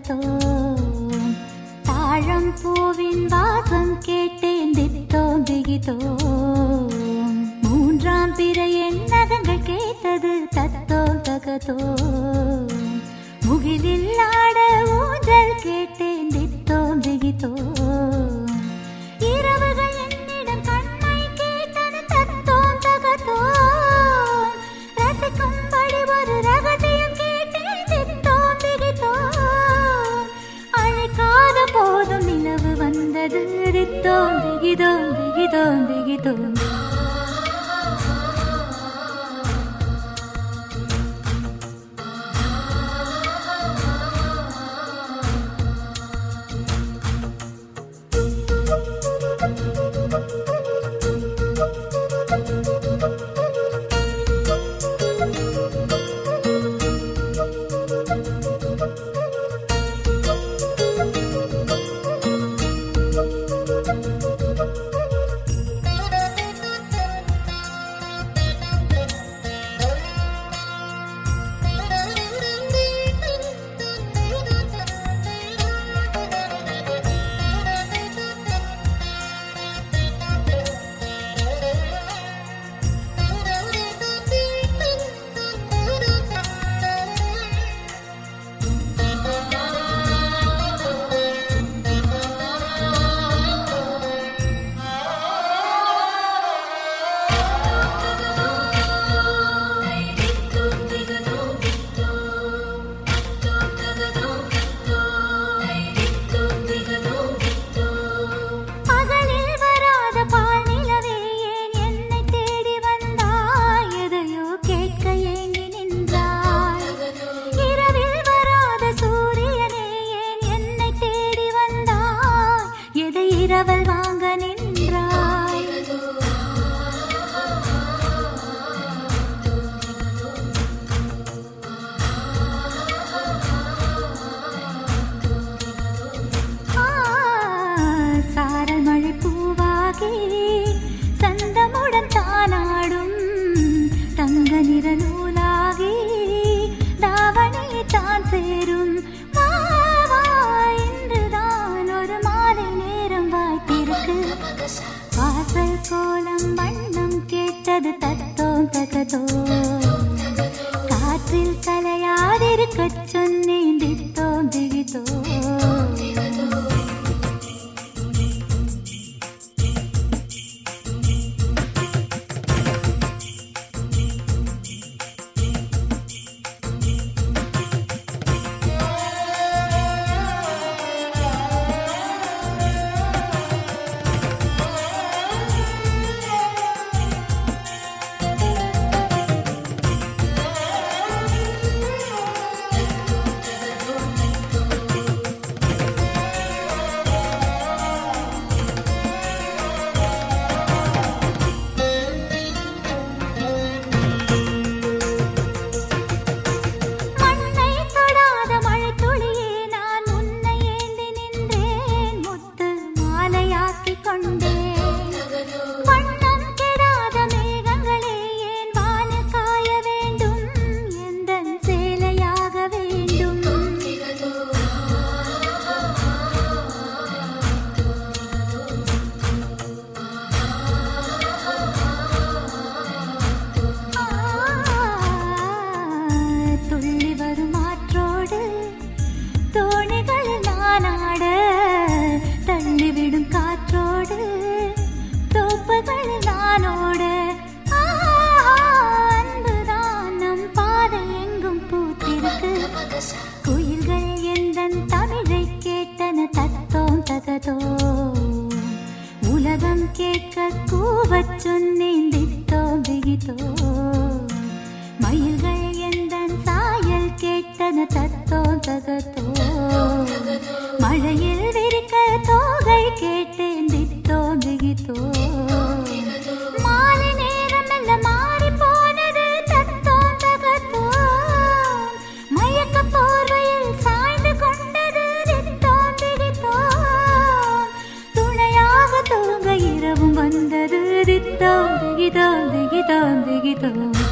தகதோ தாழம் பூவின் வாசம் கேட்டேன் தித்தோம் திகிதோ மூன்றாம் பிறை என் நகங்கள் கேட்டது தத்தோம் தகதோ முகிலில் ஆட ஊஞ்சல் கேட்டேன் தித்தோம் திகிதோ இரவுகள் என்னிடம் கண்மை கேட்டது தத்தோம் தகதோ ரசிக்கும்படி ஒரு ரகசியம் கேட்டேன் தித்தோம் திகிதோ அழைக்காத போதும் நிலவு வந்தது தித்தோம் திகிதோம் திகிதோம் திகிதோம் இரவல் வாங்க நின்றாய் சாரல் மழை பூவாகி சந்தமுடன் தானாடும் தங்க நிற நூலாகி தாவணி தான் சேரும் வாசல் கோலம் வண்ணம் கேட்டது தத்தோம் தகதோ காற்றில் கலையாதிருக்கச் சொன்னேன் தித்தோம் திகிதோ தள்ளிவிடும் காற்றோடு தோப்புகள் நானோடு அன்புதான் நம் பாதை எங்கும் பூத்திருக்கு குயில்கள் எந்தன் தமிழை கேட்டன தத்தோம் தகதோ உலகம் கேட்க கூவச் சொன்னேன் தித்தோம் திகிதோ மயில்கள் எந்தன் சாயல் கேட்டன தத்தோம் தகதோ மழையில் விரிக்க தோகை கேட்டேன் தித்தோம் திகிதோ மாலை நேரம் எல்லாம் மாறி போனது தத்தோம் தகதோ மயக்க போர்வையில் சாய்ந்து கொண்டது தித்தோம் திகிதோ துணையாக தூங்க இரவும் வந்தது தித்தோம் திகிதோம் திகிதோம் திகிதோம்